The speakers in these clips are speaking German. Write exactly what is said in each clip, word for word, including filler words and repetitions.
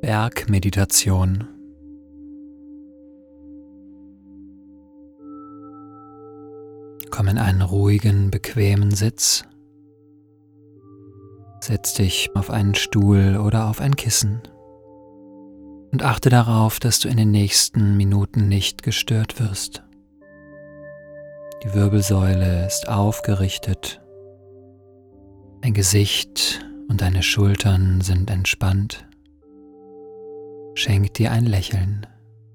Bergmeditation. Komm in einen ruhigen, bequemen Sitz. Setz dich auf einen Stuhl oder auf ein Kissen und achte darauf, dass du in den nächsten Minuten nicht gestört wirst. Die Wirbelsäule ist aufgerichtet, dein Gesicht und deine Schultern sind entspannt. Schenk dir ein Lächeln.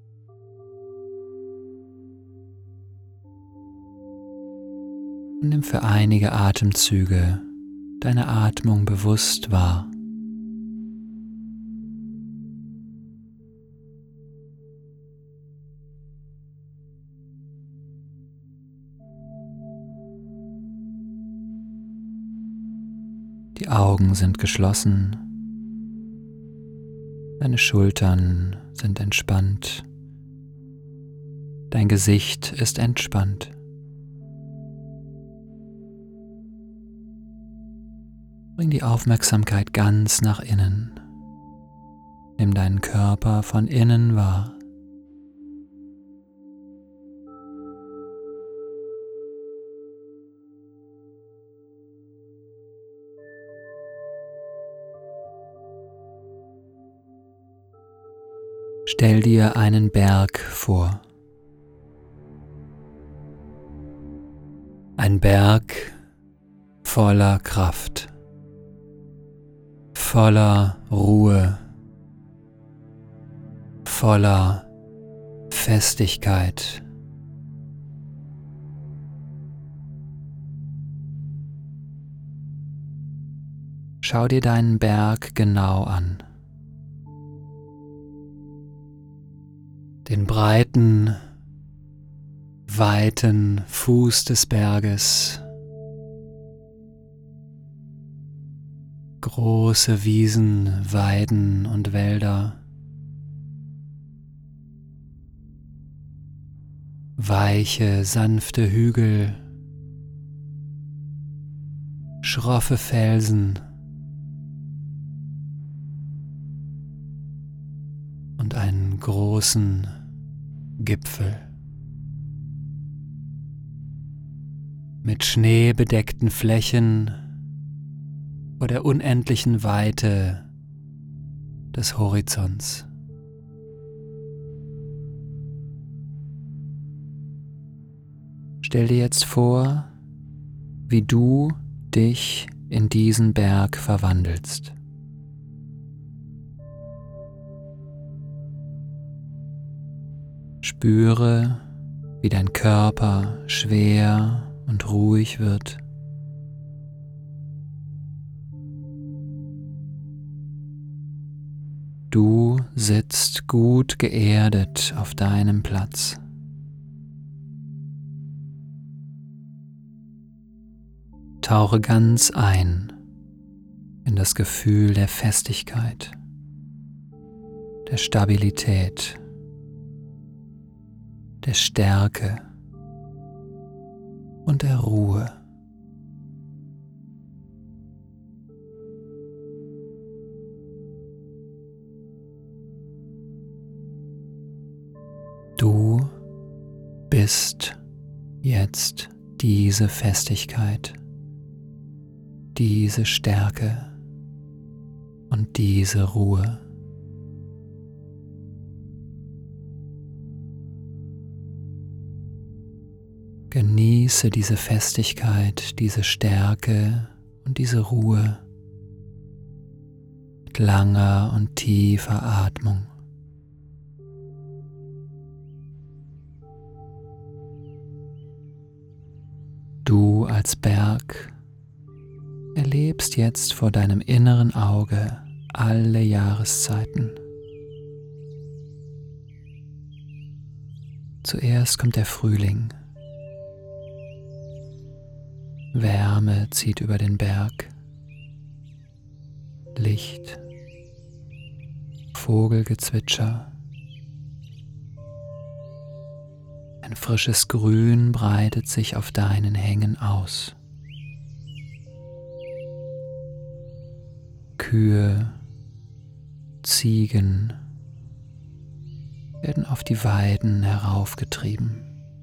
Und nimm für einige Atemzüge deine Atmung bewusst wahr. Die Augen sind geschlossen, deine Schultern sind entspannt, dein Gesicht ist entspannt. Bring die Aufmerksamkeit ganz nach innen. Nimm deinen Körper von innen wahr. Stell dir einen Berg vor. Ein Berg voller Kraft. Voller Ruhe, voller Festigkeit. Schau dir deinen Berg genau an. Den breiten, weiten Fuß des Berges. Große Wiesen, Weiden und Wälder, weiche, sanfte Hügel, schroffe Felsen und einen großen Gipfel mit schneebedeckten Flächen vor der unendlichen Weite des Horizonts. Stell dir jetzt vor, wie du dich in diesen Berg verwandelst. Spüre, wie dein Körper schwer und ruhig wird. Du sitzt gut geerdet auf deinem Platz. Tauche ganz ein in das Gefühl der Festigkeit, der Stabilität, der Stärke und der Ruhe. Du bist jetzt diese Festigkeit, diese Stärke und diese Ruhe. Genieße diese Festigkeit, diese Stärke und diese Ruhe mit langer und tiefer Atmung. Du als Berg erlebst jetzt vor deinem inneren Auge alle Jahreszeiten. Zuerst kommt der Frühling. Wärme zieht über den Berg. Licht, Vogelgezwitscher. Ein frisches Grün breitet sich auf deinen Hängen aus. Kühe, Ziegen werden auf die Weiden heraufgetrieben.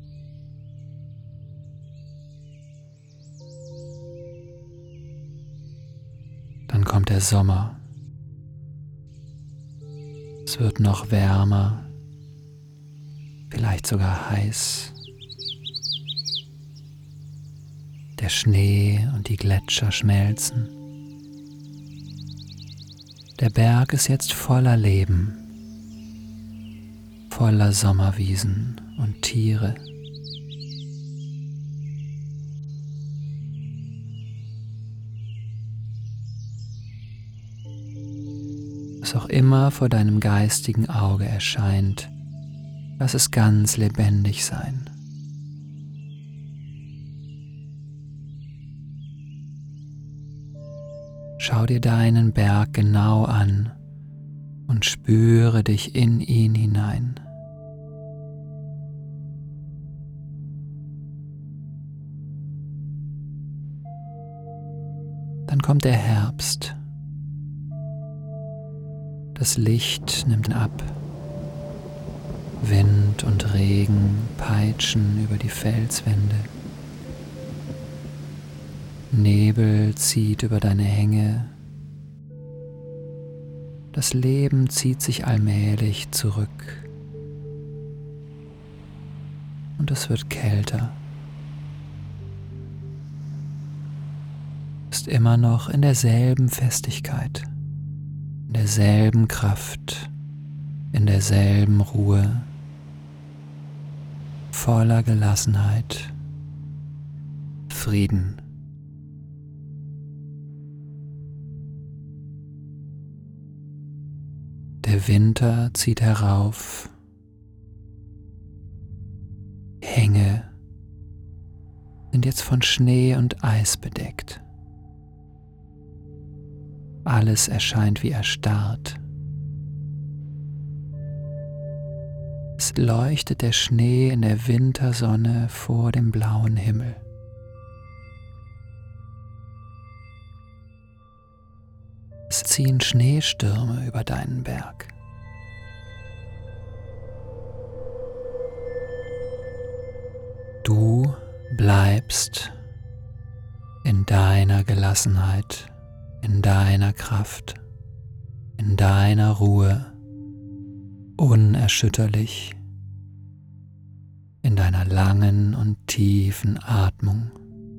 Dann kommt der Sommer. Es wird noch wärmer, vielleicht sogar heiß. Der Schnee und die Gletscher schmelzen. Der Berg ist jetzt voller Leben, voller Sommerwiesen und Tiere. Was auch immer vor deinem geistigen Auge erscheint, lass es ganz lebendig sein. Schau dir deinen Berg genau an und spüre dich in ihn hinein. Dann kommt der Herbst. Das Licht nimmt ab. Wind und Regen peitschen über die Felswände. Nebel zieht über deine Hänge. Das Leben zieht sich allmählich zurück. Und es wird kälter. Ist immer noch in derselben Festigkeit, in derselben Kraft, in derselben Ruhe, voller Gelassenheit, Frieden. Der Winter zieht herauf, Hänge sind jetzt von Schnee und Eis bedeckt. Alles erscheint wie erstarrt. Es leuchtet der Schnee in der Wintersonne vor dem blauen Himmel. Es ziehen Schneestürme über deinen Berg. Du bleibst in deiner Gelassenheit, in deiner Kraft, in deiner Ruhe, unerschütterlich, in deiner langen und tiefen Atmung.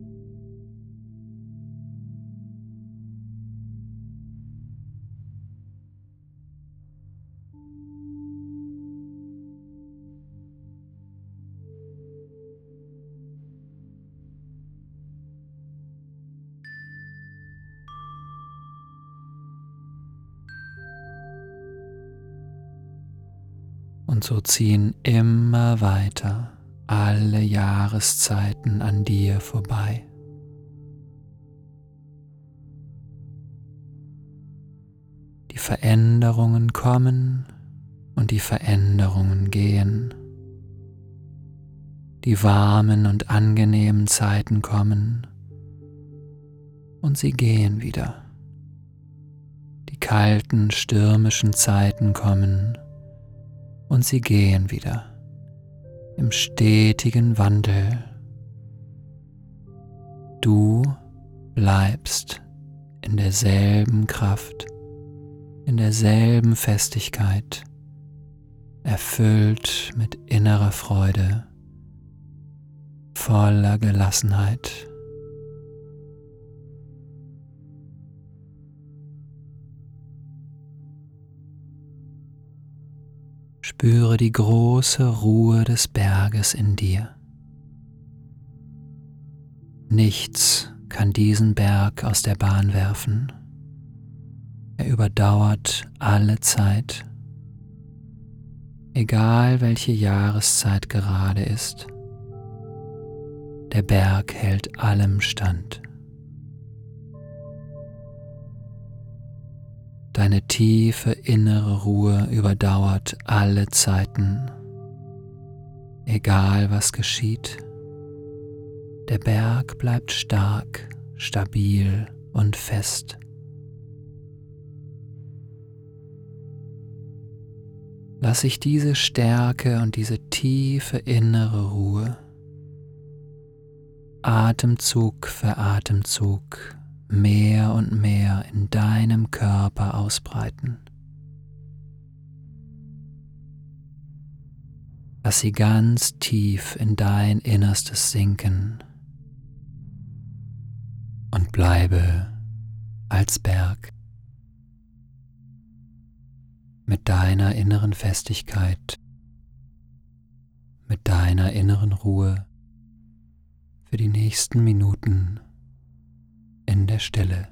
Und so ziehen immer weiter alle Jahreszeiten an dir vorbei. Die Veränderungen kommen und die Veränderungen gehen. Die warmen und angenehmen Zeiten kommen und sie gehen wieder. Die kalten, stürmischen Zeiten kommen und sie gehen wieder, im stetigen Wandel. Du bleibst in derselben Kraft, in derselben Festigkeit, erfüllt mit innerer Freude, voller Gelassenheit. Spüre die große Ruhe des Berges in dir. Nichts kann diesen Berg aus der Bahn werfen. Er überdauert alle Zeit, egal welche Jahreszeit gerade ist. Der Berg hält allem stand. Deine tiefe innere Ruhe überdauert alle Zeiten, egal was geschieht. Der Berg bleibt stark, stabil und fest. Lass sich diese Stärke und diese tiefe innere Ruhe Atemzug für Atemzug mehr und mehr in deinem Körper ausbreiten. Lass sie ganz tief in dein Innerstes sinken und bleibe als Berg mit deiner inneren Festigkeit, mit deiner inneren Ruhe für die nächsten Minuten in der Stille.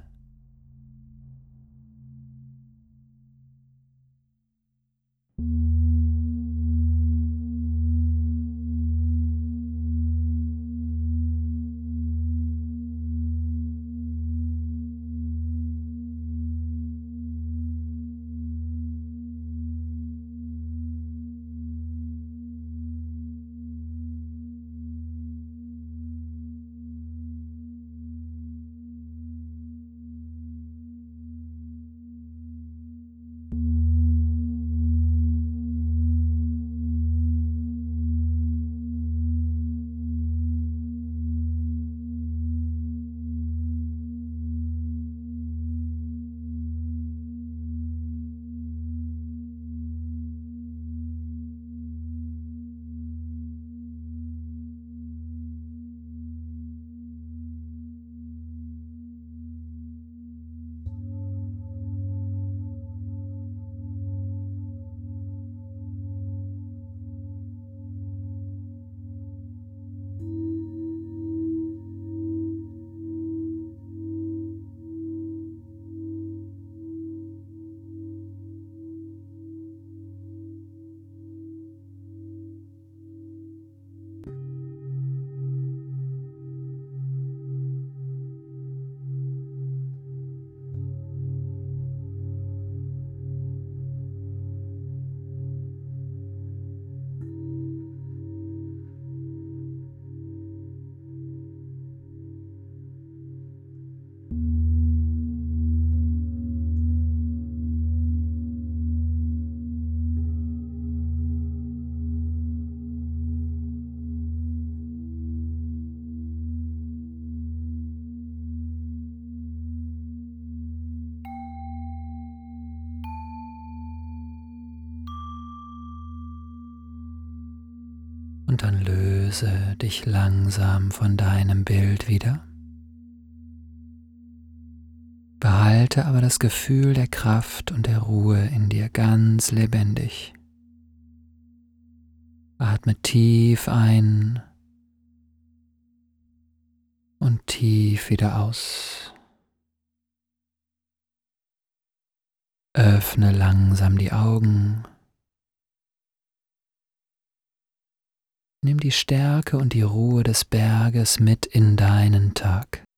Und dann löse dich langsam von deinem Bild wieder. Behalte aber das Gefühl der Kraft und der Ruhe in dir ganz lebendig. Atme tief ein und tief wieder aus. Öffne langsam die Augen. Nimm die Stärke und die Ruhe des Berges mit in deinen Tag.